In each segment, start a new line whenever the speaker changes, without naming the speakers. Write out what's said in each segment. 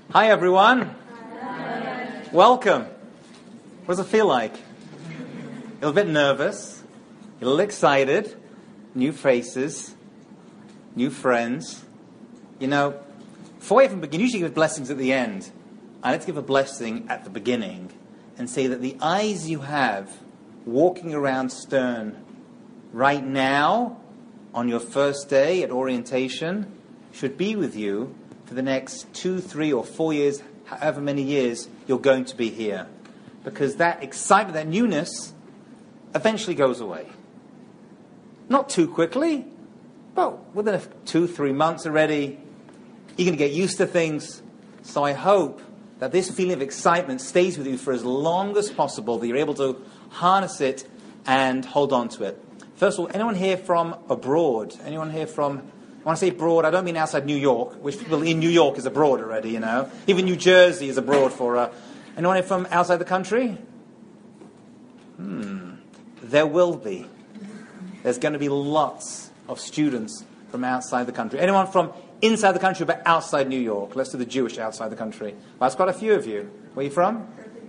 Hi, everyone. Hi. Welcome. What does it feel like? A little bit nervous, a little excited, new faces, new friends. You know, before we even begin, usually give blessings at the end. I like to give a blessing at the beginning and say that the eyes you have walking around Stern right now on your first day at orientation should be with you for the next 2, 3, or 4 years, however many years you're going to be here. Because that excitement, that newness, eventually goes away. Not too quickly, but within 2, 3 months already, you're going to get used to things. So I hope that this feeling of excitement stays with you for as long as possible, that you're able to harness it and hold on to it. First of all, anyone here from abroad? Anyone here from... When I say abroad, I don't mean outside New York, which people in New York is abroad already, you know. Even New Jersey is abroad for... Anyone here from outside the country? There will be. There's going to be lots of students from outside the country. Anyone from inside the country but outside New York? Let's do the Jewish outside the country. Well, that's quite a few of you. Where are you from?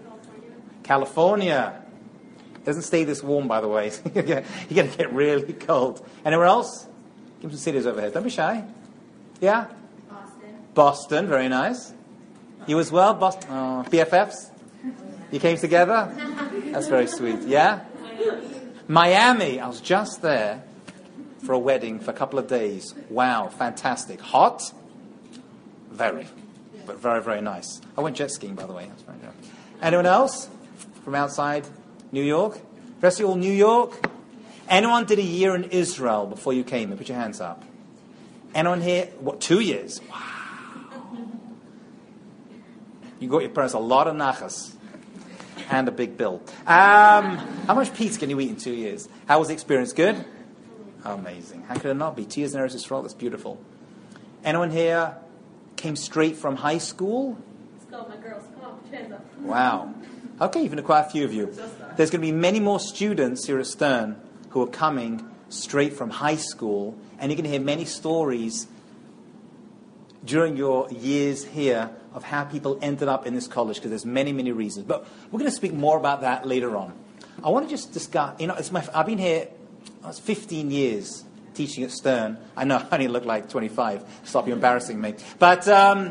California. Doesn't stay this warm, by the way. You're going to get really cold. Anywhere else? Give some cities over here. Don't be shy. Yeah? Boston. Very nice. You as well? Boston. Oh, BFFs? You came together? That's very sweet. Yeah? Miami. I was just there for a wedding for a couple of days. Wow. Fantastic. Hot? Very. But very, very nice. I went jet skiing, by the way. That's very good. Anyone else from outside New York? Rest of you all New York? Anyone did a year in Israel before you came here? Put your hands up. Anyone here? What, 2 years? Wow. You got your parents a lot of nachas and a big bill. How much pizza can you eat in 2 years? How was the experience? Good? Amazing. How could it not be? 2 years in Eretz Yisrael, that's beautiful. Anyone here came straight from high school?
It's called my girls' club.
Wow. Okay, even quite a few of you. There's going to be many more students here at Stern who are coming straight from high school, and you're going to hear many stories during your years here of how people ended up in this college, because there's many, many reasons. But we're going to speak more about that later on. I want to just discuss, I've been here 15 years teaching at Stern. I know I only look like 25. Stop you embarrassing me. But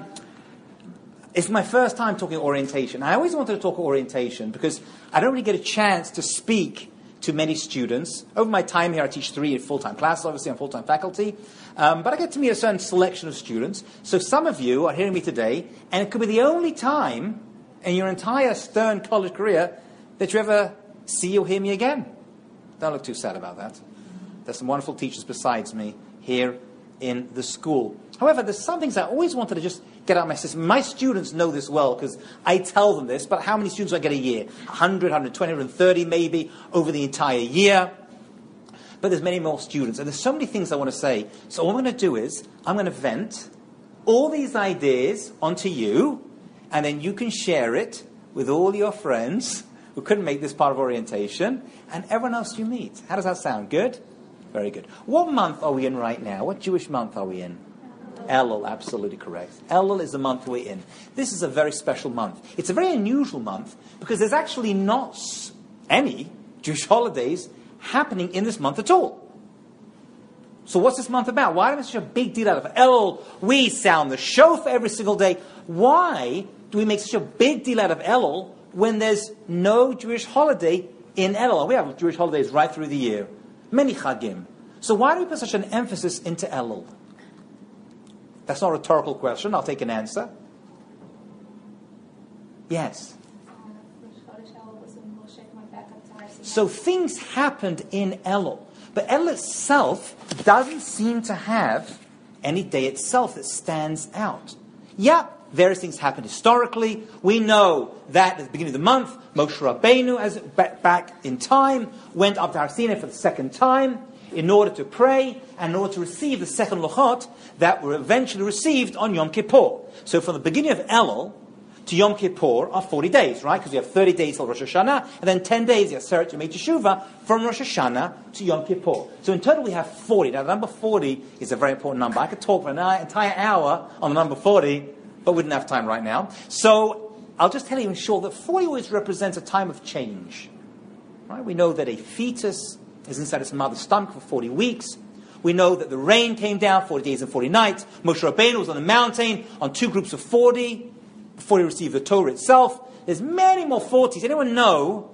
it's my first time talking orientation. I always wanted to talk orientation because I don't really get a chance to speak to many students. Over my time here, I teach 3 full-time classes, obviously, I'm full-time faculty. But I get to meet a certain selection of students. So some of you are hearing me today, and it could be the only time in your entire Stern college career that you ever see or hear me again. Don't look too sad about that. There's some wonderful teachers besides me here in the school. However, there's some things I always wanted to just get out of my system. My students know this well because I tell them this, but how many students do I get a year? 100, 120, 130 maybe over the entire year. But there's many more students, and there's so many things I want to say. So what I'm going to do is I'm going to vent all these ideas onto you, and then you can share it with all your friends who couldn't make this part of orientation, and everyone else you meet. How does that sound? Good? Very good. What month are we in right now? What Jewish month are we in? Elul, absolutely correct. Elul is the month we're in. This is a very special month. It's a very unusual month because there's actually not any Jewish holidays happening in this month at all. So what's this month about? Why do we make such a big deal out of it? Elul, we sound the shofar every single day. Why do we make such a big deal out of Elul when there's no Jewish holiday in Elul? We have Jewish holidays right through the year. Many chagim. So why do we put such an emphasis into Elul? That's not a rhetorical question. I'll take an answer. Yes. So things happened in Elul. But Elul itself doesn't seem to have any day itself that stands out. Yeah, various things happened historically. We know that at the beginning of the month, Moshe Rabbeinu, as back in time, went up to Har Sinai for the second time in order to pray and in order to receive the second Luchot that were eventually received on Yom Kippur. So from the beginning of Elul to Yom Kippur are 40 days, right? Because you have 30 days till Rosh Hashanah, and then 10 days, you have Seret Yemei Teshuvah, from Rosh Hashanah to Yom Kippur. So in total we have 40. Now the number 40 is a very important number. I could talk for an entire hour on the number 40, but we didn't have time right now. So I'll just tell you in short that 40 always represents a time of change. Right? We know that a fetus is inside its mother's stomach for 40 weeks. We know that the rain came down 40 days and 40 nights. Moshe Rabbeinu was on the mountain on 2 groups of 40 before he received the Torah itself. There's many more 40s. Anyone know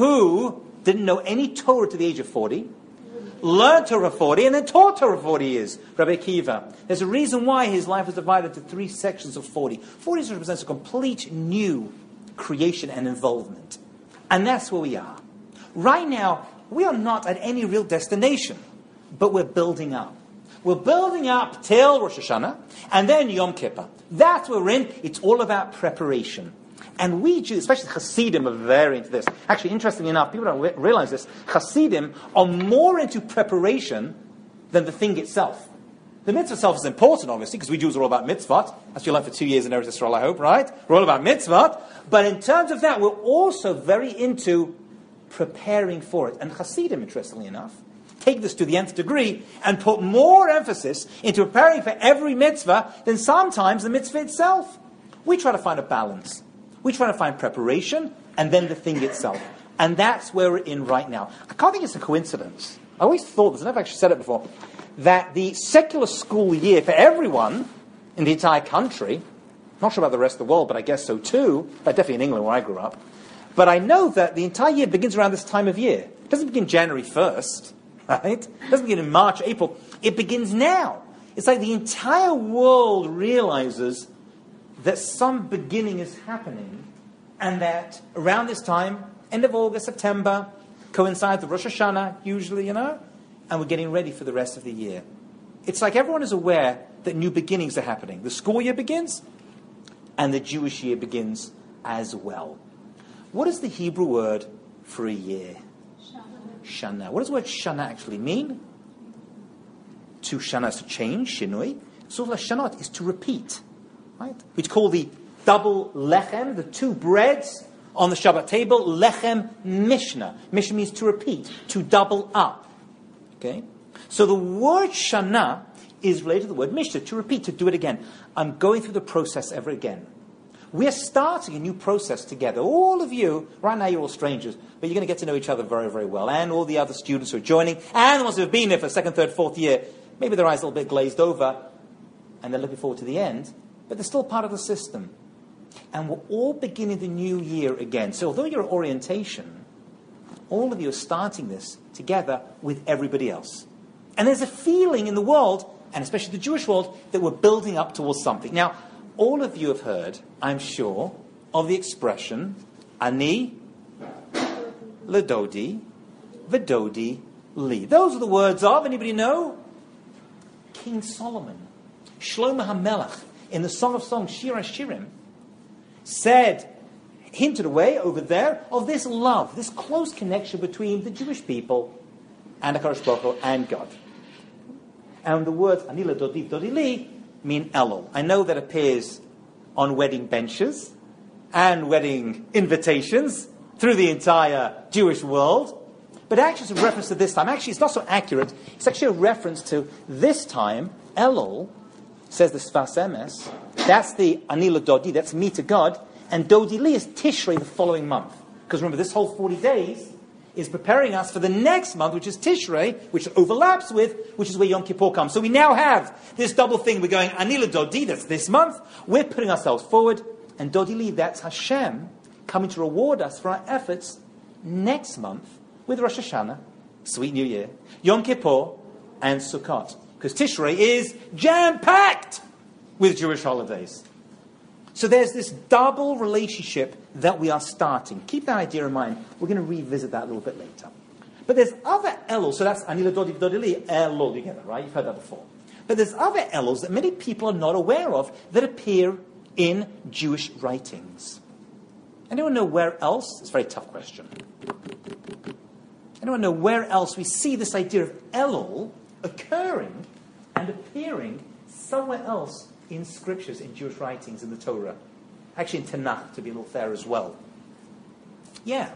who didn't know any Torah to the age of 40, learned Torah 40, and then taught Torah 40 years? Rabbi Akiva. There's a reason why his life was divided into 3 sections of 40. 40 represents a complete new creation and involvement. And that's where we are. Right now, we are not at any real destination, but we're building up. We're building up till Rosh Hashanah, and then Yom Kippur. That's where we're in. It's all about preparation. And we Jews, especially Hasidim, are very into this. Actually, interestingly enough, people don't realize this. Hasidim are more into preparation than the thing itself. The mitzvah itself is important, obviously, because we Jews are all about mitzvot. As you learned for 2 years in Eretz Yisrael, I hope, right? We're all about mitzvot. But in terms of that, we're also very into preparing for it. And Hasidim, interestingly enough, take this to the nth degree and put more emphasis into preparing for every mitzvah than sometimes the mitzvah itself. We try to find a balance. We try to find preparation and then the thing itself. And that's where we're in right now. I can't think it's a coincidence. I always thought this, and I've actually said it before, that the secular school year for everyone in the entire country, not sure about the rest of the world, but I guess so too, but definitely in England where I grew up, but I know that the entire year begins around this time of year. It doesn't begin January 1st, right? It doesn't begin in March, April. It begins now. It's like the entire world realizes that some beginning is happening, and that around this time, end of August, September, coincides with Rosh Hashanah, usually, and we're getting ready for the rest of the year. It's like everyone is aware that new beginnings are happening. The school year begins, and the Jewish year begins as well. What is the Hebrew word for a year? Shana. What does the word shana actually mean? To shana is to change, shinui. So shanot is to repeat. Right? We call the double lechem, the 2 breads on the Shabbat table, lechem mishnah. Mishnah means to repeat, to double up. Okay? So the word shana is related to the word mishnah, to repeat, to do it again. I'm going through the process ever again. We're starting a new process together. All of you, right now you're all strangers, but you're going to get to know each other very, very well. And all the other students who are joining, and the ones who have been there for 2nd, 3rd, 4th year, maybe their eyes are a little bit glazed over, and they're looking forward to the end, but they're still part of the system. And we're all beginning the new year again. So although you're at orientation, all of you are starting this together with everybody else. And there's a feeling in the world, and especially the Jewish world, that we're building up towards something. Now, all of you have heard, I'm sure, of the expression, Ani, Ledodi, Vedodi, Li. Those are the words of, anybody know? King Solomon. Shlomo HaMelech, in the Song of Songs, Shir HaShirim, said, hinted away over there, of this love, this close connection between the Jewish people and HaKadosh Baruch Hu and God. And the words, Ani Ledodi, Vedodi, Li, mean Elul. I know that appears on wedding benches and wedding invitations through the entire Jewish world. But actually it's a reference to this time. Actually, it's not so accurate. It's actually a reference to this time. Elul, says the Sfas Emes, that's the Ani Ledodi, that's me to God. And Dodi Li is Tishrei, the following month. Because remember, this whole 40 days is preparing us for the next month, which is Tishrei, which overlaps with, which is where Yom Kippur comes. So we now have this double thing. We're going Ani Ledodi, that's this month. We're putting ourselves forward. And Dodi Li, that's Hashem coming to reward us for our efforts next month with Rosh Hashanah, Sweet New Year, Yom Kippur, and Sukkot. Because Tishrei is jam-packed with Jewish holidays. So there's this double relationship that we are starting. Keep that idea in mind. We're going to revisit that a little bit later. But there's other Elul. So that's Ani Ledodi, Vedodi, Li, Elul. You get that, right? You've heard that before. But there's other Eluls that many people are not aware of that appear in Jewish writings. Anyone know where else? It's a very tough question. Anyone know where else we see this idea of Elul occurring and appearing somewhere else in scriptures, in Jewish writings, in the Torah? Actually in Tanakh, to be a little fair as well. Yeah.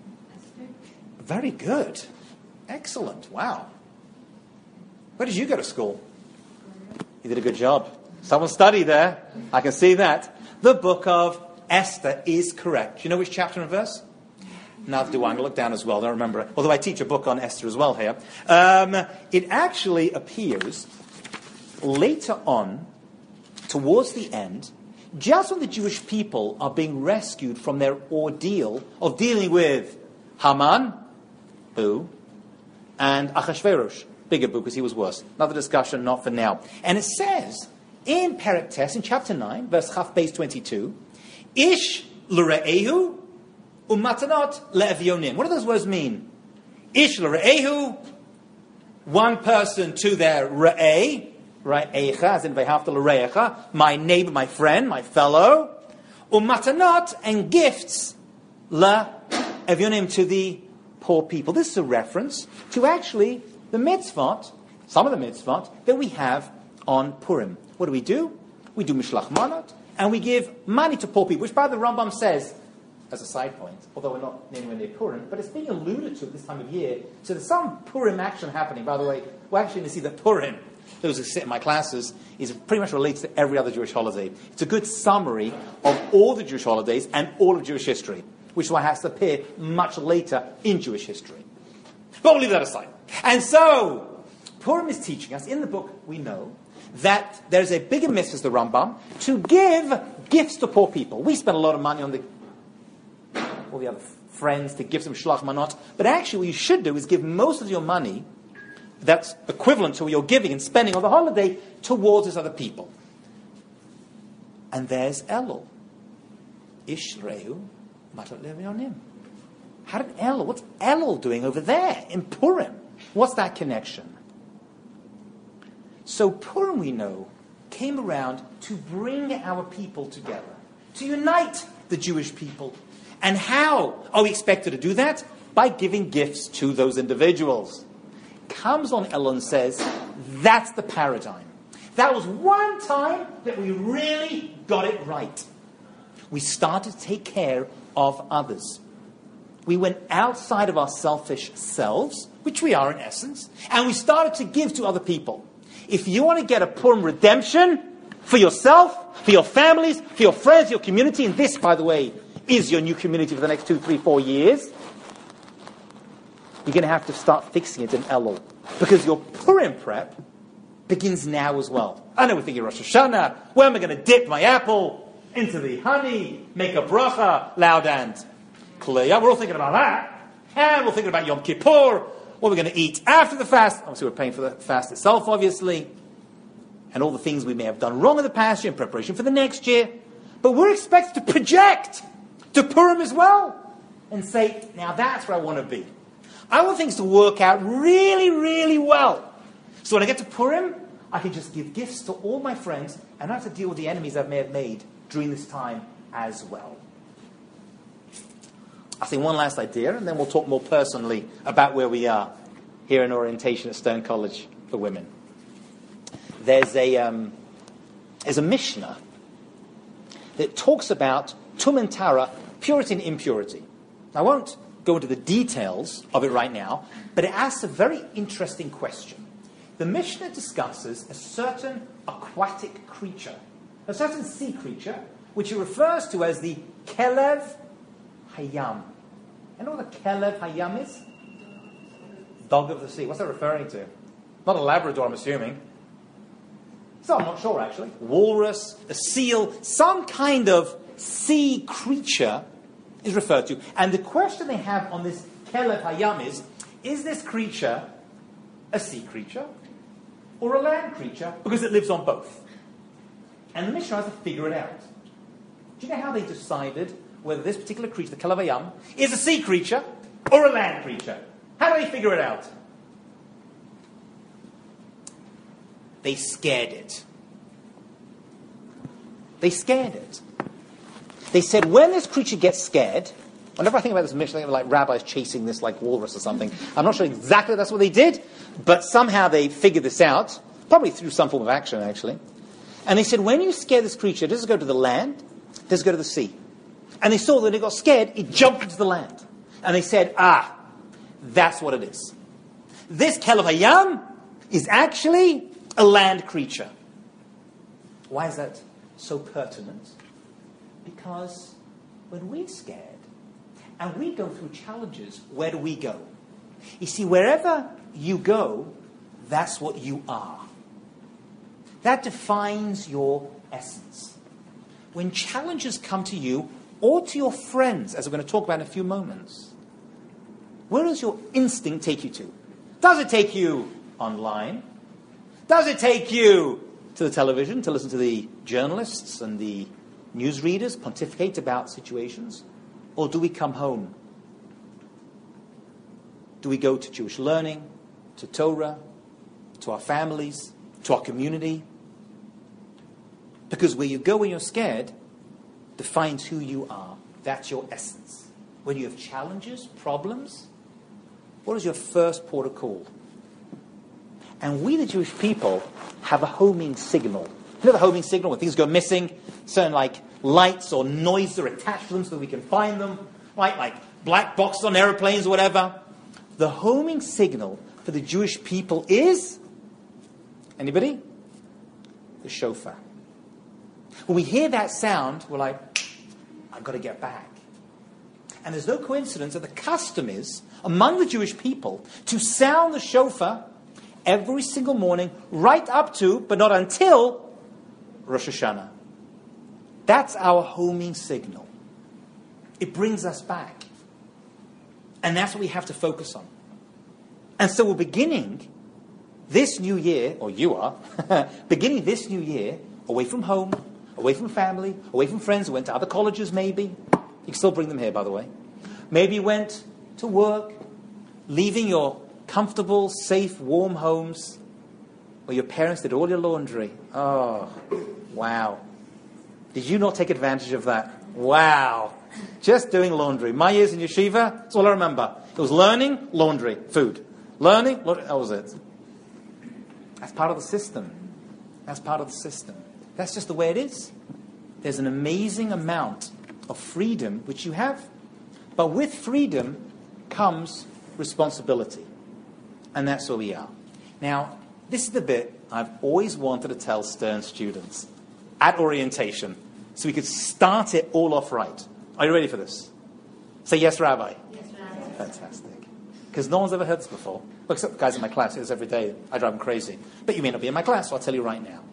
Very good. Excellent. Wow. Where did you go to school? You did a good job. Someone study there. I can see that. The book of Esther is correct. Do you know which chapter and verse? Neither do I. I'm going to look down as well. I don't remember it. Although I teach a book on Esther as well here. It actually appears later on, towards the end, just when the Jewish people are being rescued from their ordeal of dealing with Haman, boo, and Achashverosh, bigger boo because he was worse. Another discussion, not for now. And it says in Perek Tes, in chapter 9, verse Chaf Beis 22, Ish l're'ehu u'matanot le'evyonim. What do those words mean? Ish l're'ehu, one person to their re'eh, Re'echa, as in Vehafta l're'echa, my neighbor, my friend, my fellow, u'matanot, and gifts le'evyonim, to the poor people. This is a reference to actually the mitzvot, some of the mitzvot, that we have on Purim. What do? We do Mishlach Manot, and we give money to poor people, which by the Rambam says, as a side point, although we're not anywhere near Purim, but it's being alluded to this time of year, so there's some Purim action happening. By the way, we're actually going to see that Purim, those who sit in my classes, is pretty much related to every other Jewish holiday. It's a good summary of all the Jewish holidays and all of Jewish history, which is why it has to appear much later in Jewish history. But we'll leave that aside. And so, Purim is teaching us, in the book we know, that there's a bigger mitzvah, the Rambam, to give gifts to poor people. We spend a lot of money on all the other friends to give them shlach manot, but actually what you should do is give most of your money that's equivalent to what you're giving and spending on the holiday towards those other people. And there's Elul. Ishreu matot le'evyonim. How did Elul, what's Elul doing over there in Purim? What's that connection? So Purim, we know, came around to bring our people together, to unite the Jewish people. And how are we expected to do that? By giving gifts to those individuals. Comes on Elul and says, that's the paradigm. That was one time that we really got it right. We started to take care of others. We went outside of our selfish selves, which we are in essence, and we started to give to other people. If you want to get a Purim redemption for yourself, for your families, for your friends, your community, and this, by the way, is your new community for the next 2, 3, 4 years, you're going to have to start fixing it in Elul. Because your Purim prep begins now as well. I know we're thinking Rosh Hashanah. When am I going to dip my apple into the honey, make a bracha, loud and clear? We're all thinking about that. And we're thinking about Yom Kippur, what we're going to eat after the fast. Obviously, we're paying for the fast itself, obviously. And all the things we may have done wrong in the past year in preparation for the next year. But we're expected to project to Purim as well. And say, now that's where I want to be. I want things to work out really, really well. So when I get to Purim, I can just give gifts to all my friends and not have to deal with the enemies I may have made during this time as well. I think one last idea, and then we'll talk more personally about where we are here in orientation at Stern College for Women. There's a Mishnah that talks about tum and tara, purity and impurity. I won't go into the details of it right now, but it asks a very interesting question. The Mishnah discusses a certain aquatic creature, a certain sea creature, which it refers to as the Kelev Hayam. You know what the Kelev Hayam is? Dog of the sea. What's that referring to? Not a Labrador, I'm assuming. So I'm not sure, actually. Walrus, a seal, some kind of sea creature is referred to. And the question they have on this Kelev Hayam is this creature a sea creature or a land creature? Because it lives on both. And the Mishnah has to figure it out. Do you know how they decided whether this particular creature, the Kelev Hayam, is a sea creature or a land creature? How do they figure it out? They scared it. They scared it. They said, when this creature gets scared, whenever I think about this Mishnah, I think of like rabbis chasing this like walrus or something. I'm not sure exactly that's what they did, but somehow they figured this out, probably through some form of action, actually. And they said, when you scare this creature, does it go to the land? Does it go to the sea? And they saw that when it got scared, it jumped into the land. And they said, that's what it is. This Kelev Hayam is actually a land creature. Why is that so pertinent? Because when we're scared and we go through challenges, where do we go? You see, wherever you go, that's what you are. That defines your essence. When challenges come to you or to your friends, as we're going to talk about in a few moments, where does your instinct take you to? Does it take you online? Does it take you to the television to listen to the journalists and the newsreaders pontificate about situations? Or do we come home? Do we go to Jewish learning, to Torah, to our families, to our community? Because where you go when you're scared defines who you are. That's your essence. When you have challenges, problems, what is your first port of call? And we, the Jewish people, have a homing signal. You know the homing signal when things go missing? Certain like lights or noises are attached to them so that we can find them. Right? Like black boxes on airplanes or whatever. The homing signal for the Jewish people is... Anybody? The shofar. When we hear that sound, we're like, I've got to get back. And there's no coincidence that the custom is, among the Jewish people, to sound the shofar every single morning, right up to, but not until, Rosh Hashanah. That's our homing signal. It brings us back. And that's what we have to focus on. And so we're beginning this new year, or you are, beginning this new year, away from home, away from family, away from friends who went to other colleges maybe. You can still bring them here, by the way. Maybe you went to work, leaving your comfortable, safe, warm homes where your parents did all your laundry. Oh, wow. Did you not take advantage of that? Wow. Just doing laundry. My years in yeshiva, that's all I remember. It was learning, laundry, food. Learning, laundry, that was it. That's part of the system. That's part of the system. That's just the way it is. There's an amazing amount of freedom which you have. But with freedom comes responsibility. And that's where we are. Now, this is the bit I've always wanted to tell Stern students at orientation so we could start it all off right. Are you ready for this? Say yes, Rabbi.
Yes, Rabbi.
Fantastic. Because no one's ever heard this before. Well, except the guys in my class. Hear this every day. I drive them crazy. But you may not be in my class, so I'll tell you right now.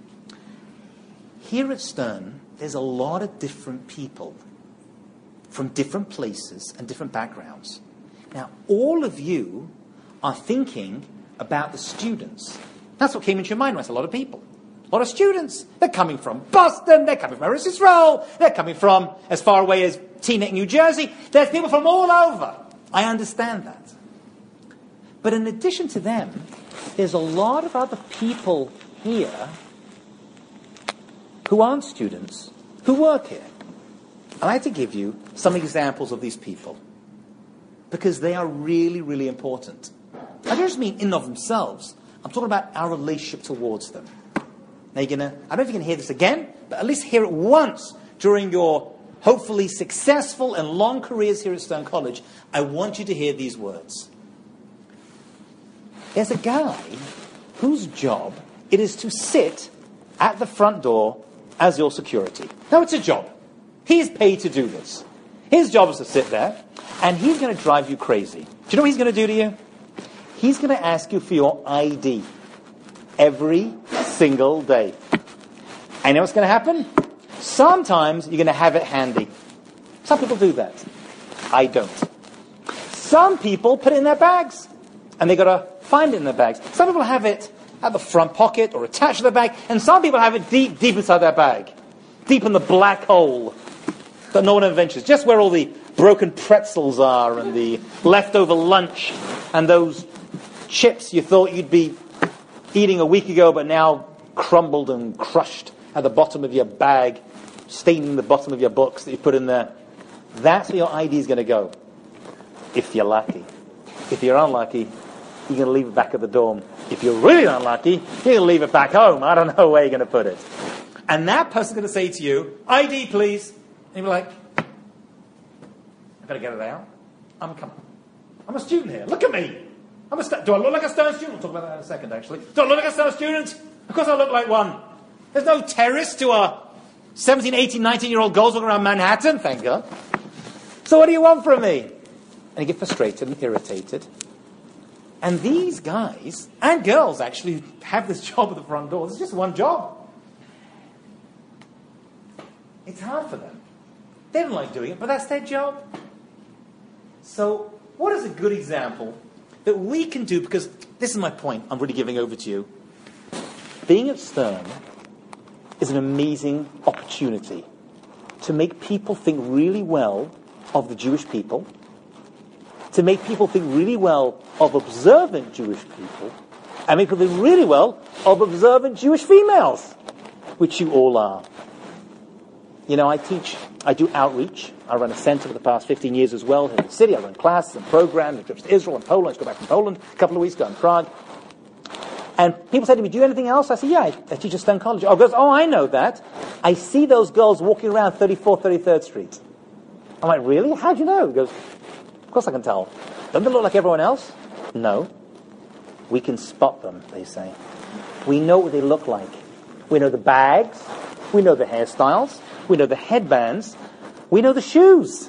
Here at Stern, there's a lot of different people from different places and different backgrounds. Now, all of you are thinking about the students. That's what came into your mind, right? A lot of people. A lot of students. They're coming from Boston. They're coming from Eretz Yisrael. They're coming from as far away as Teaneck, New Jersey. There's people from all over. I understand that. But in addition to them, there's a lot of other people here who aren't students, who work here. I'd like to give you some examples of these people because they are really, really important. I don't just mean in and of themselves. I'm talking about our relationship towards them. Now I don't know if you can hear this again, but at least hear it once during your hopefully successful and long careers here at Stern College. I want you to hear these words. There's a guy whose job it is to sit at the front door as your security. Now, it's a job. He's paid to do this. His job is to sit there, and he's going to drive you crazy. Do you know what he's going to do to you? He's going to ask you for your ID every single day. And you know what's going to happen? Sometimes you're going to have it handy. Some people do that. I don't. Some people put it in their bags, and they've got to find it in their bags. Some people have it at the front pocket or attached to the bag, and some people have it deep, deep inside their bag. Deep in the black hole that no one ever ventures. Just where all the broken pretzels are and the leftover lunch and those chips you thought you'd be eating a week ago but now crumbled and crushed at the bottom of your bag, staining the bottom of your books that you put in there. That's where your ID is going to go. If you're lucky. If you're unlucky, you're going to leave it back at the dorm. If you're really unlucky, you're going to leave it back home. I don't know where you're going to put it. And that person's going to say to you, ID, please. And you're like, I've got to get it out. I'm a student here. Look at me. Do I look like a Stern student? We'll talk about that in a second, actually. Do I look like a Stern student? Of course I look like one. There's no terrorists who are 17, 18, 19-year-old girls walking around Manhattan, thank God. So what do you want from me? And you get frustrated and irritated. And these guys, and girls actually, have this job at the front door. It's just one job. It's hard for them. They don't like doing it, but that's their job. So what is a good example that we can do? Because this is my point I'm really giving over to you. Being at Stern is an amazing opportunity to make people think really well of the Jewish people, to make people think really well of observant Jewish people, and make people think really well of observant Jewish females, which you all are. You know, I do outreach. I run a center for the past 15 years as well here in the city. I run classes and programs and trips to Israel and Poland. I just got back from Poland a couple of weeks ago in Prague. And people say to me, do you do anything else? I say, yeah, I teach at Stern College. Oh, goes, I know that. I see those girls walking around 34th, 33rd Street. I'm like, really? How do you know? He goes, of course I can tell. Don't they look like everyone else? No. We can spot them, they say. We know what they look like. We know the bags. We know the hairstyles. We know the headbands. We know the shoes.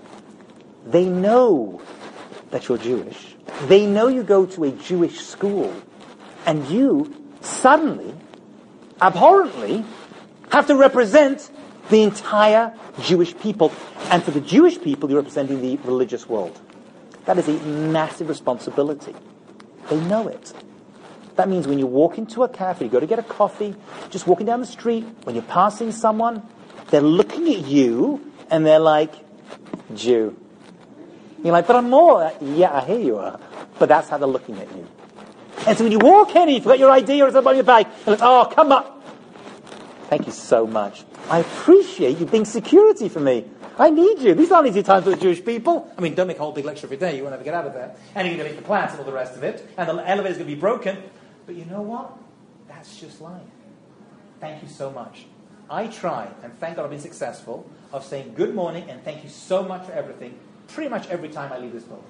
They know that you're Jewish. They know you go to a Jewish school. And you suddenly, abhorrently, have to represent the entire Jewish people. And for the Jewish people, you're representing the religious world. That is a massive responsibility. They know it. That means when you walk into a cafe, you go to get a coffee, just walking down the street, when you're passing someone, they're looking at you, and they're like, Jew. You're like, but I'm more. Yeah, I hear you are. But that's how they're looking at you. And so when you walk in and you forgot your ID or something on your bag, and like, oh, come up. Thank you so much. I appreciate you being security for me. I need you. These aren't easy times for the Jewish people. I mean, don't make a whole big lecture every day. You won't ever get out of there. And you're going to make the class and all the rest of it. And the elevator's going to be broken. But you know what? That's just life. Thank you so much. I try, and thank God I've been successful, of saying good morning and thank you so much for everything pretty much every time I leave this building.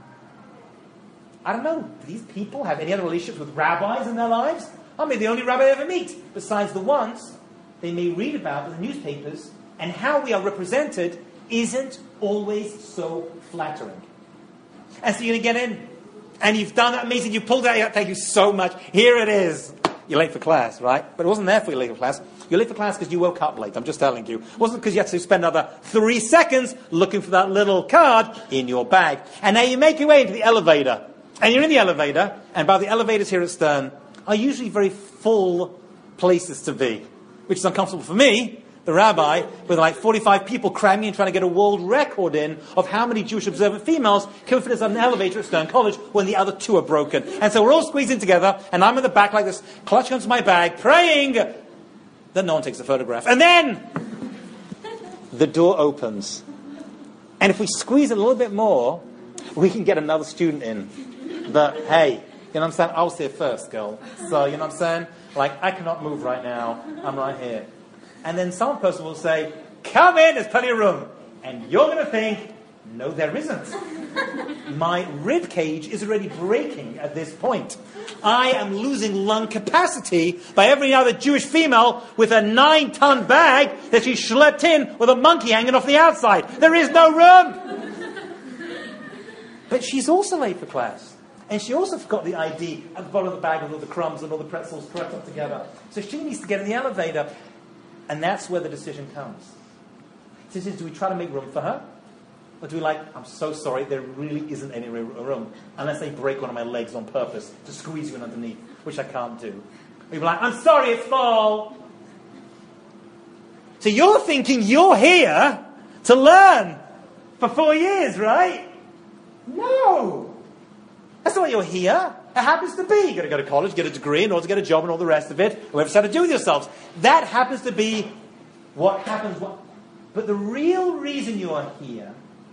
I don't know, do these people have any other relationships with rabbis in their lives? I may be the only rabbi I ever meet, besides the ones they may read about in the newspapers, and how we are represented isn't always so flattering. And so you're going to get in, and you've done that amazing, you pulled it out, thank you so much, here it is. You're late for class, right? But it wasn't there for you late for class. You're late for class because you woke up late, I'm just telling you. It wasn't because you had to spend another 3 seconds looking for that little card in your bag. And now you make your way into the elevator. And you're in the elevator, and by the elevators here at Stern are usually very full places to be, which is uncomfortable for me, the rabbi, with like 45 people cramming and trying to get a world record in of how many Jewish observant females can fit in an elevator at Stern College when the other two are broken. And so we're all squeezed in together, and I'm in the back like this, clutching onto my bag, praying that no one takes a photograph. And then the door opens. And if we squeeze a little bit more, we can get another student in. But hey, you know what I'm saying? I was here first, girl. So, you know what I'm saying? Like, I cannot move right now. I'm right here. And then some person will say, come in, there's plenty of room. And you're going to think, no, there isn't. My rib cage is already breaking at this point. I am losing lung capacity by every other Jewish female with a 9-ton bag that she schlepped in with a monkey hanging off the outside. There is no room. But she's also late for class. And she also forgot the ID at the bottom of the bag with all the crumbs and all the pretzels pressed up together. So she needs to get in the elevator. And that's where the decision comes. The decision is, do we try to make room for her? Or do we like, I'm so sorry, there really isn't any room. Unless they break one of my legs on purpose to squeeze you in underneath, which I can't do. Or you'd be like, I'm sorry, it's full. So you're thinking you're here to learn for 4 years, right? No. That's not why you're here. It happens to be. You've got to go to college, get a degree in order to get a job and all the rest of it. Whoever said to do with yourselves. That happens to be what happens. But the real reason you are here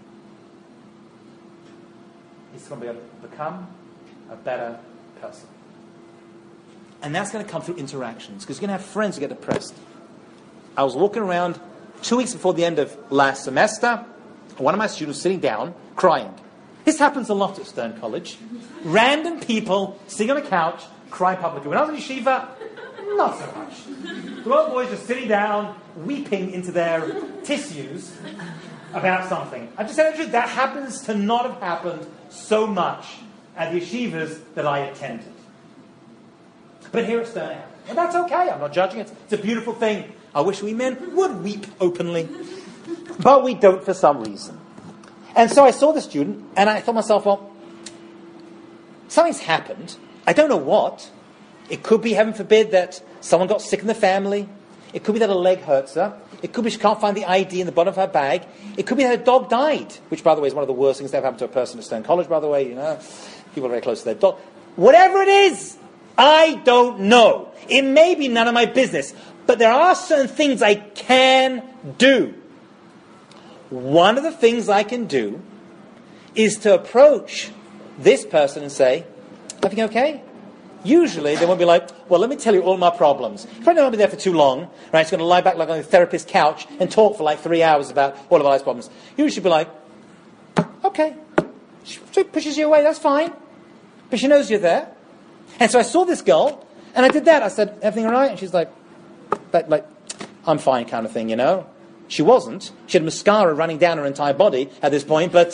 is to become a better person. And that's going to come through interactions. Because you're going to have friends who get depressed. I was walking around 2 weeks before the end of last semester. One of my students sitting down, crying. This happens a lot at Stern College. Random people sitting on a couch, crying publicly. When I was in yeshiva, Not so much. The little boys just sitting down, weeping into their tissues about something. I just said, that happens to not have happened so much at the yeshivas that I attended. But here at Stern it happened. And that's okay. I'm not judging it. It's a beautiful thing. I wish we men would weep openly. But we don't for some reason. And so I saw the student, and I thought to myself, well, something's happened. I don't know what. It could be, heaven forbid, that someone got sick in the family. It could be that a leg hurts her. It could be she can't find the ID in the bottom of her bag. It could be that her dog died, which, by the way, is one of the worst things that ever happened to a person at Stone College, by the way. You know, people are very close to their dog. Whatever it is, I don't know. It may be none of my business. But there are certain things I can do. One of the things I can do is to approach this person and say, everything okay? Usually they won't be like, well, let me tell you all my problems. You probably won't be there for too long, right? It's going to lie back like on the therapist's couch and talk for like 3 hours about all of our life's problems. Usually be like, okay. She pushes you away, that's fine. But she knows you're there. And so I saw this girl, and I did that. I said, everything all right? And she's like, I'm fine kind of thing, you know. She wasn't. She had mascara running down her entire body at this point, but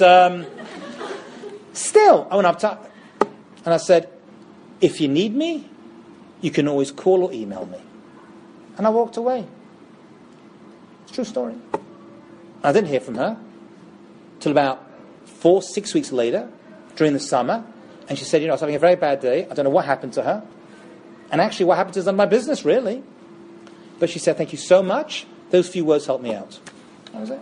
still, I went up to her, and I said, if you need me, you can always call or email me. And I walked away. It's a true story. I didn't hear from her till about 4-6 weeks later, during the summer, and she said, I was having a very bad day. I don't know what happened to her. And actually, what happened to her is none of my business, really. But she said, thank you so much. Those few words helped me out. That was it.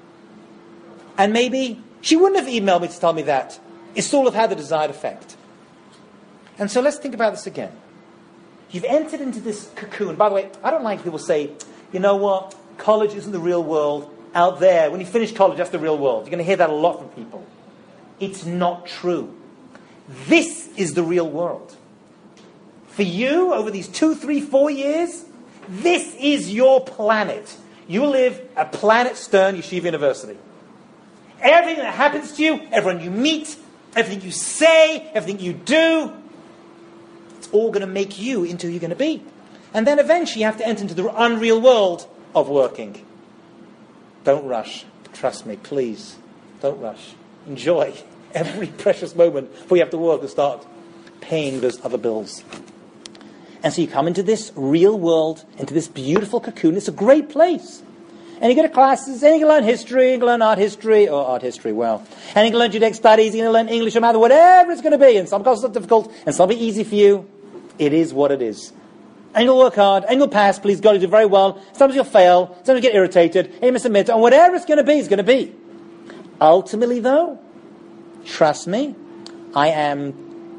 And maybe she wouldn't have emailed me to tell me that. It still would have had the desired effect. And so let's think about this again. You've entered into this cocoon. By the way, I don't like people say, you know what, college isn't the real world. Out there, when you finish college, that's the real world. You're going to hear that a lot from people. It's not true. This is the real world. For you, over these 2, 3, 4 years, this is your planet. You live at Planet Stern Yeshiva University. Everything that happens to you, everyone you meet, everything you say, everything you do, it's all going to make you into who you're going to be. And then eventually you have to enter into the unreal world of working. Don't rush. Trust me, please. Don't rush. Enjoy every precious moment before you have to work and start paying those other bills. And so you come into this real world, into this beautiful cocoon. It's a great place. And you go to classes, and you can learn history, you can learn art history, and you can learn Judaic studies, you can learn English, no matter whatever it's going to be. And some courses are difficult, and some will be easy for you. It is what it is. And you'll work hard, and you'll pass, please God, you do very well. Sometimes you'll fail, sometimes you get irritated, and you miss a midterm, and whatever it's going to be, it's going to be. Ultimately, though, trust me, I am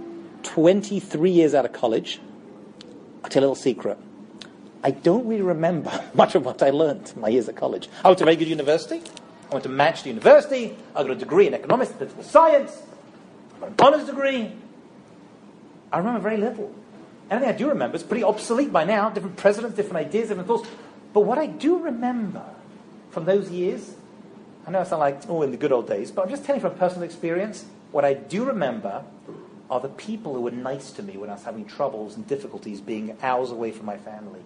23 years out of college. I'll tell you a little secret. I don't really remember much of what I learned in my years at college. I went to a very good university. I went to Manchester University. I got a degree in economics and political science. I got an honours degree. I remember very little. Anything I do remember is pretty obsolete by now. Different presidents, different ideas, different thoughts. But what I do remember from those years, I know I sound like, in the good old days, but I'm just telling you from personal experience, what I do remember are the people who were nice to me when I was having troubles and difficulties being hours away from my family.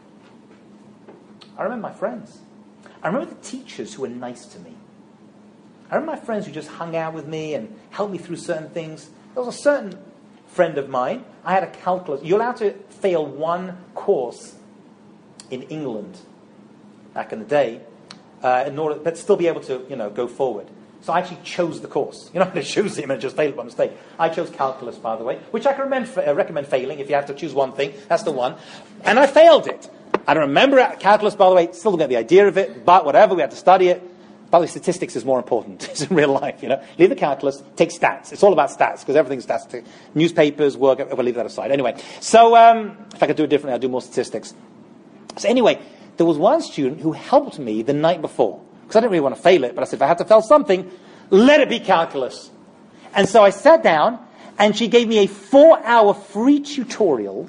I remember my friends. I remember the teachers who were nice to me. I remember my friends who just hung out with me and helped me through certain things. There was a certain friend of mine, I had a calculus. You're allowed to fail one course in England back in the day, in order, but still be able to, go forward. So I actually chose the course. You're not going to choose it and just fail it by mistake. I chose calculus, by the way, which I can recommend failing. If you have to choose one thing, that's the one. And I failed it. I don't remember calculus, by the way. Still don't get the idea of it, but whatever, we had to study it. By the way, statistics is more important. It's in real life, Leave the calculus, take stats. It's all about stats, because everything's stats. Newspapers, work, we'll leave that aside. Anyway, so if I could do it differently, I'd do more statistics. So anyway, there was one student who helped me the night before. Because I didn't really want to fail it, but I said, if I had to fail something, let it be calculus. And so I sat down, and she gave me a 4-hour free tutorial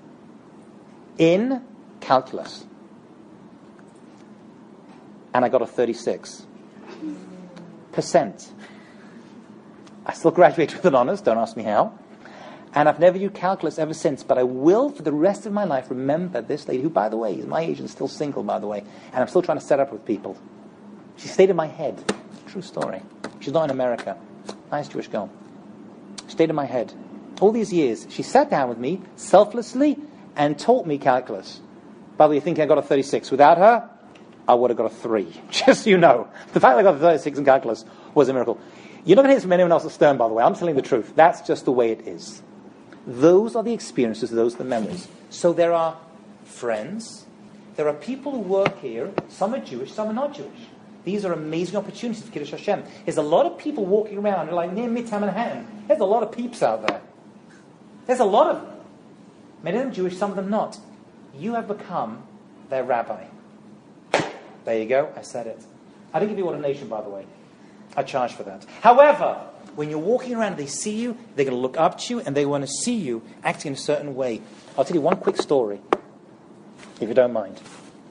in calculus. And I got a 36%. I still graduated with an honours, don't ask me how. And I've never used calculus ever since, but I will for the rest of my life remember this lady, who, by the way, is my age and still single, by the way, and I'm still trying to set up with people. She stayed in my head. True story. She's not in America. Nice Jewish girl. She stayed in my head. All these years, she sat down with me, selflessly, and taught me calculus. By the way, you think I got a 36. Without her, I would have got a 3. Just so you know. The fact that I got a 36 in calculus was a miracle. You're not going to hear this from anyone else at Stern, by the way. I'm telling the truth. That's just the way it is. Those are the experiences, those are the memories. So there are friends, there are people who work here, some are Jewish, some are not Jewish. These are amazing opportunities for Kiddush Hashem. There's a lot of people walking around, like near Midtown Manhattan. There's a lot of peeps out there. There's a lot of them. Many of them Jewish, some of them not. You have become their rabbi. There you go, I said it. I didn't give you ordination, by the way. I charge for that. However, when you're walking around and they see you, they're going to look up to you and they want to see you acting in a certain way. I'll tell you one quick story, if you don't mind.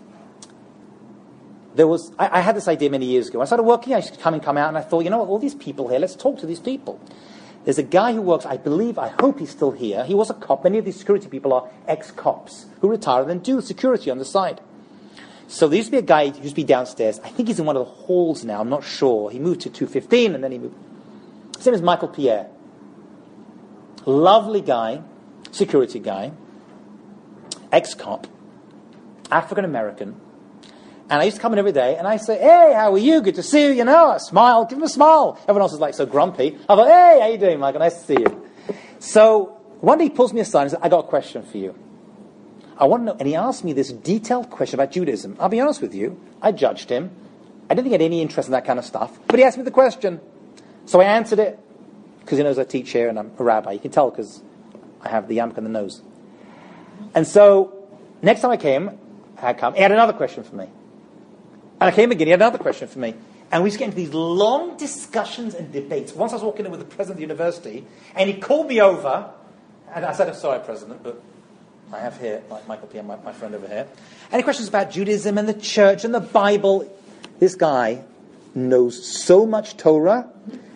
I had this idea many years ago. I started working, I used to come out, and I thought, you know what, all these people here, let's talk to these people. There's a guy who works, I hope he's still here. He was a cop. Many of these security people are ex-cops who retire and then do security on the side. So there used to be a guy who used to be downstairs. I think he's in one of the halls now, I'm not sure. He moved to 215 and then he moved. His name is Michael Pierre. Lovely guy, security guy, ex-cop, African-American. And I used to come in every day, and I say, hey, how are you? Good to see you, you know. I smile, give him a smile. Everyone else is like so grumpy. I thought, hey, how you doing, Michael? Nice to see you. So one day he pulls me aside and says, I got a question for you. I want to know, and he asked me this detailed question about Judaism. I'll be honest with you, I judged him. I didn't think he had any interest in that kind of stuff, but he asked me the question. So I answered it, because he knows I teach here and I'm a rabbi. You can tell because I have the yarmulke and the nose. And so, next time I came, he had another question for me. And I came again, he had another question for me. And we used to get into these long discussions and debates. Once I was walking in with the president of the university, and he called me over, and I said, I'm sorry, President, but I have here, Michael P., my friend over here. Any questions about Judaism and the church and the Bible? This guy knows so much Torah.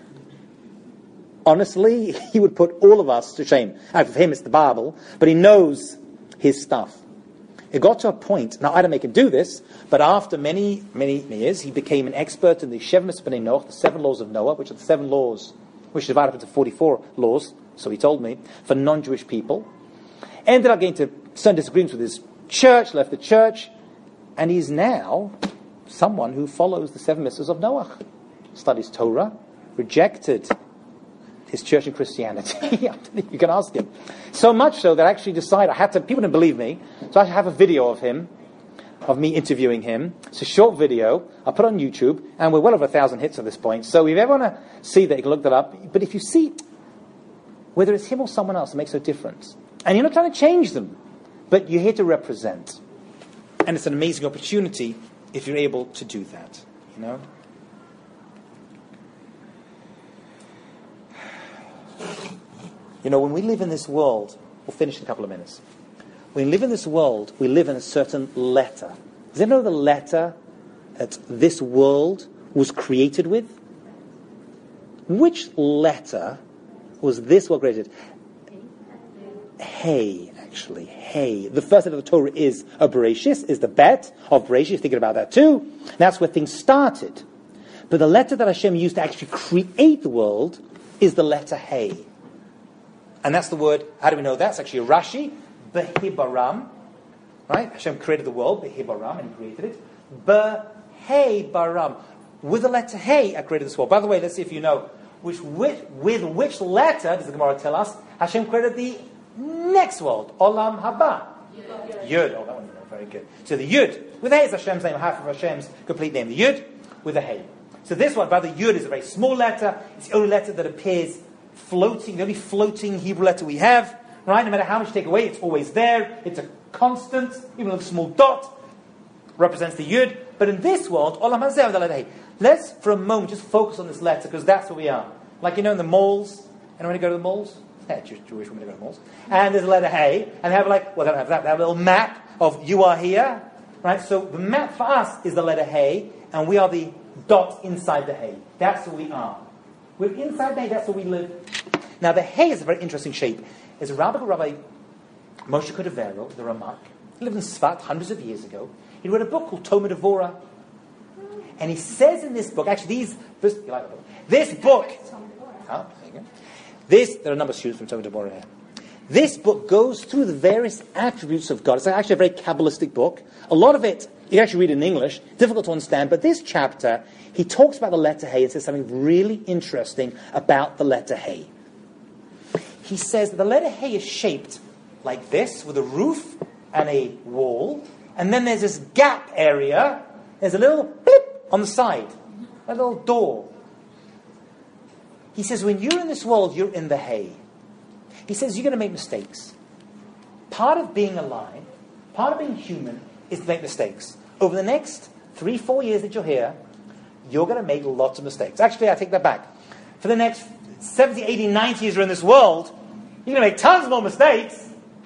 Honestly, he would put all of us to shame. For him, it's the Bible, but he knows his stuff. It got to a point, now I don't make him do this, but after many, many years, he became an expert in the Shev B'nai Noach, the 7 laws of Noah, which are the 7 laws, which are divided up into 44 laws, so he told me, for non-Jewish people. Ended up getting to certain disagreements with his church, left the church, and he's now someone who follows the 7 mitzvahs of Noach. Studies Torah, rejected his church and Christianity. You can ask him. So much so that I actually decided, people didn't believe me, so I have a video of him, of me interviewing him. It's a short video. I put it on YouTube, and we're well over 1,000 hits at this point. So if you ever want to see that, you can look that up. But if you see, whether it's him or someone else, it makes no difference. And you're not trying to change them, but you're here to represent. And it's an amazing opportunity if you're able to do that, you know? You know, when we live in this world, we'll finish in a couple of minutes. When we live in this world, we live in a certain letter. Does anyone know the letter that this world was created with? Which letter was this world created? Hey, actually, hey. The first letter of the Torah is a Bereshis, is the bet of Bereshis. Thinking about that too. That's where things started. But the letter that Hashem used to actually create the world is the letter Hey. And that's the word, how do we know that? It's actually a Rashi, Behibaram, right? Hashem created the world, Behibaram, and He created it. Behibaram. With the letter Hey, I created this world. By the way, let's see if you know, with which letter, does the Gemara tell us, Hashem created the next world, Olam Haba. Yud. Oh, that one, very good. So the Yud, with the Hey is Hashem's name, half of Hashem's complete name. The Yud with the Hey. So this one, by the Yud, is a very small letter. It's the only letter that appears floating, the only floating Hebrew letter we have, right? No matter how much you take away, it's always there. It's a constant, even with a small dot, represents the Yud. But in this world, Olam Hazeh with the letter Hey. Let's, for a moment, just focus on this letter, because that's where we are. Like, you know, in the malls, anyone go to the malls? Yeah, Jewish women go to the malls. And there's a letter Hey, and they have they don't have that, they have a little map of you are here, right? So the map for us is the letter Hey, and we are the dot inside the Hey. That's who we are. We're inside the Hey, that's where we live. Now the Hey is a very interesting shape. There's a rabbi called Rabbi Moshe Cordovero, the Ramak. He lived in Sfat hundreds of years ago. He wrote a book called Toma Devora. And he says in this book, actually this book, there are a number of students from Toma Devora here. This book goes through the various attributes of God. It's actually a very Kabbalistic book. A lot of it, you can actually read in English, difficult to understand, but this chapter, he talks about the letter Hey and says something really interesting about the letter Hey. He says that the letter Hey is shaped like this, with a roof and a wall, and then there's this gap area, there's a little blip on the side, a little door. He says, when you're in this world, you're in the Hey. He says, you're going to make mistakes. Part of being alive, part of being human, is to make mistakes. Over the next 3-4 years that you're here, you're going to make lots of mistakes. Actually, I take that back. For the next 70, 80, 90 years you're in this world, you're going to make tons more mistakes.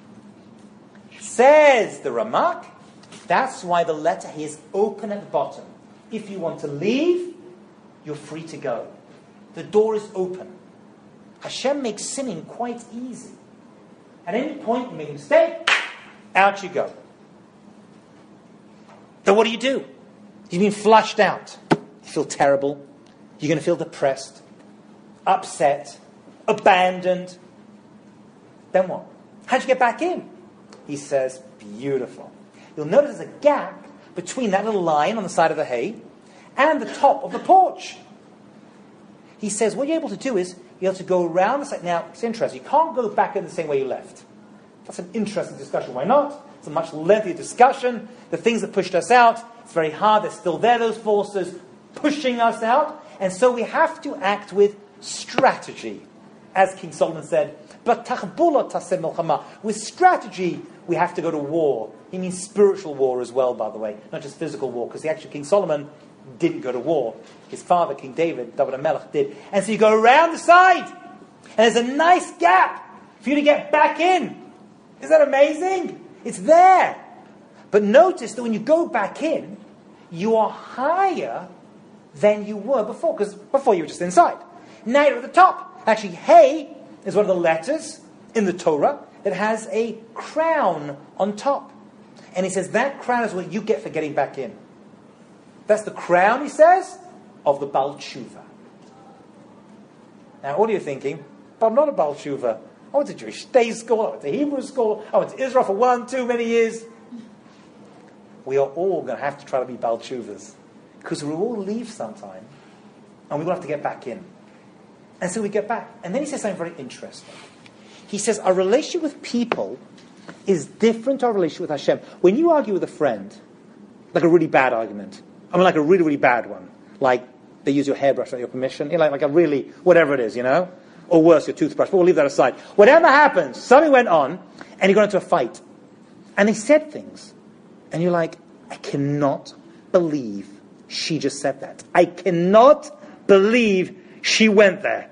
Says the Ramak, that's why the letter He is open at the bottom. If you want to leave, you're free to go. The door is open. Hashem makes sinning quite easy. At any point you make a mistake, out you go. Then what do? You've been flushed out. You feel terrible. You're going to feel depressed, upset, abandoned. Then what? How'd you get back in? He says, beautiful. You'll notice there's a gap between that little line on the side of the hay and the top of the porch. He says, what you're able to do is, you're able to go around the side. Now, it's interesting. You can't go back in the same way you left. That's an interesting discussion. Why not? It's a much lengthier discussion. The things that pushed us out, it's very hard. They're still there, those forces pushing us out. And so we have to act with strategy. As King Solomon said, but with strategy, we have to go to war. He means spiritual war as well, by the way, not just physical war, because the actual King Solomon didn't go to war. His father, King David HaMelech, did. And so you go around the side, and there's a nice gap for you to get back in. Isn't that amazing? It's there. But notice that when you go back in, you are higher than you were before, because before you were just inside. Now you're at the top. Actually, Hey is one of the letters in the Torah that has a crown on top. And he says that crown is what you get for getting back in. That's the crown, he says, of the Baal Tshuva. Now, what are you thinking? But I'm not a Baal Tshuva. I went to Jewish day school, I went to Hebrew school, I went to Israel for 1-2 many years. We are all going to have to try to be Baal Tshuvas. Because we will all leave sometime, and we will have to get back in. And so we get back. And then he says something very interesting. He says, our relationship with people is different to our relationship with Hashem. When you argue with a friend, like a really bad argument, I mean like a really, really bad one, like they use your hairbrush without your permission, like a really, whatever it is, or worse, your toothbrush, but we'll leave that aside. Whatever happens, something went on, and you got into a fight. And they said things. And you're like, I cannot believe she just said that. I cannot believe she went there.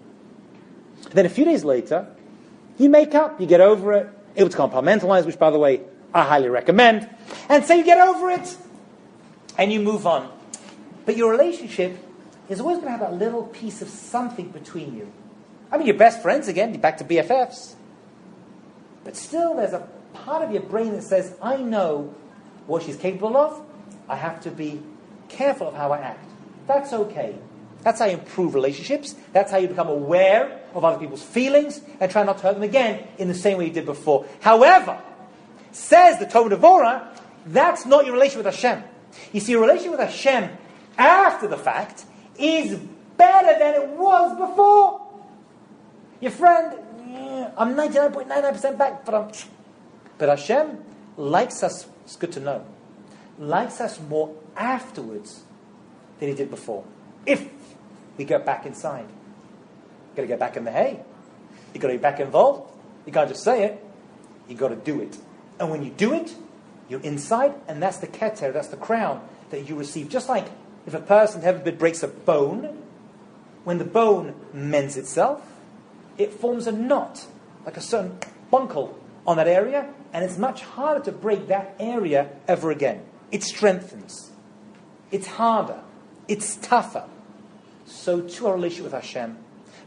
Then a few days later, you make up, you get over it, able to compartmentalize, which, by the way, I highly recommend. And so you get over it, and you move on. But your relationship is always going to have a little piece of something between you. I mean, you're best friends again, you're back to BFFs. But still, there's a part of your brain that says, I know what she's capable of. I have to be careful of how I act. That's okay. That's how you improve relationships. That's how you become aware of other people's feelings and try not to hurt them again in the same way you did before. However, says the Toma Devora, that's not your relationship with Hashem. You see, your relationship with Hashem after the fact is better than it was before. Your friend, I'm 99.99% back, but Hashem likes us, it's good to know, likes us more afterwards than he did before. If we get back inside. You've got to get back in the hay. You've got to be back involved. You can't just say it. You've got to do it. And when you do it, you're inside, and that's the keter, that's the crown that you receive. Just like if a person, heaven forbid, breaks a bone, when the bone mends itself, it forms a knot, like a certain buckle on that area, and it's much harder to break that area ever again. It strengthens. It's harder. It's tougher. So too our relationship with Hashem.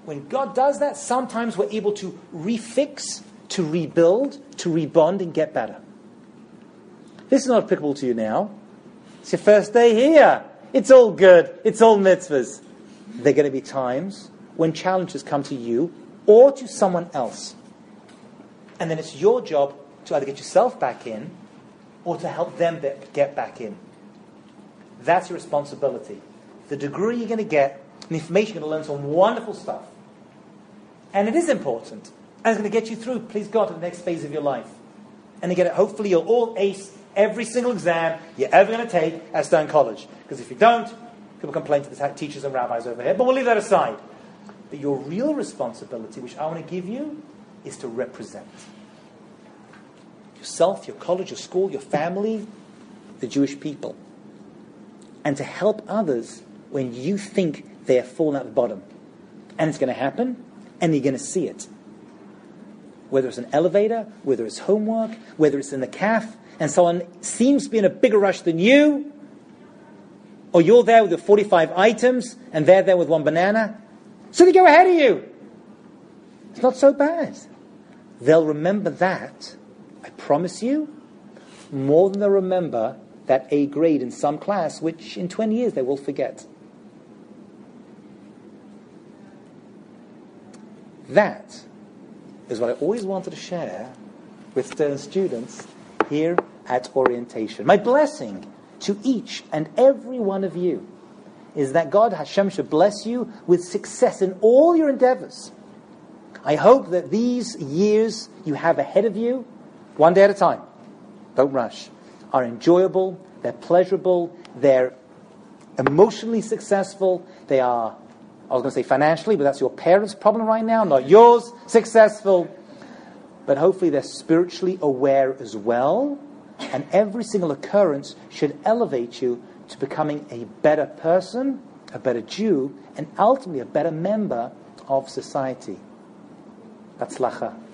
When God does that, sometimes we're able to refix, to rebuild, to rebond, and get better. This is not applicable to you now. It's your first day here. It's all good. It's all mitzvahs. There are going to be times when challenges come to you or to someone else. And then it's your job to either get yourself back in or to help them get back in. That's your responsibility. The degree you're going to get, the information you're going to learn some wonderful stuff. And it is important. And it's going to get you through, please God, to the next phase of your life. And again, hopefully you'll all ace every single exam you're ever going to take at Stern College. Because if you don't, people complain to the teachers and rabbis over here. But we'll leave that aside. But your real responsibility, which I want to give you, is to represent yourself, your college, your school, your family, the Jewish people. And to help others when you think they are falling at the bottom. And it's going to happen, and you're going to see it. Whether it's an elevator, whether it's homework, whether it's in the caf, and someone seems to be in a bigger rush than you, or you're there with the 45 items, and they're there with one banana, so they go ahead of you. It's not so bad. They'll remember that, I promise you, more than they'll remember that A grade in some class, which in 20 years they will forget. That is what I always wanted to share with Stern students here at orientation. My blessing to each and every one of you is that God, Hashem, should bless you with success in all your endeavors. I hope that these years you have ahead of you, one day at a time, don't rush, are enjoyable, they're pleasurable, they're emotionally successful, they are, I was going to say financially, but that's your parents' problem right now, not yours, successful. But hopefully they're spiritually aware as well, and every single occurrence should elevate you to becoming a better person, a better Jew, and ultimately a better member of society. Batzlacha.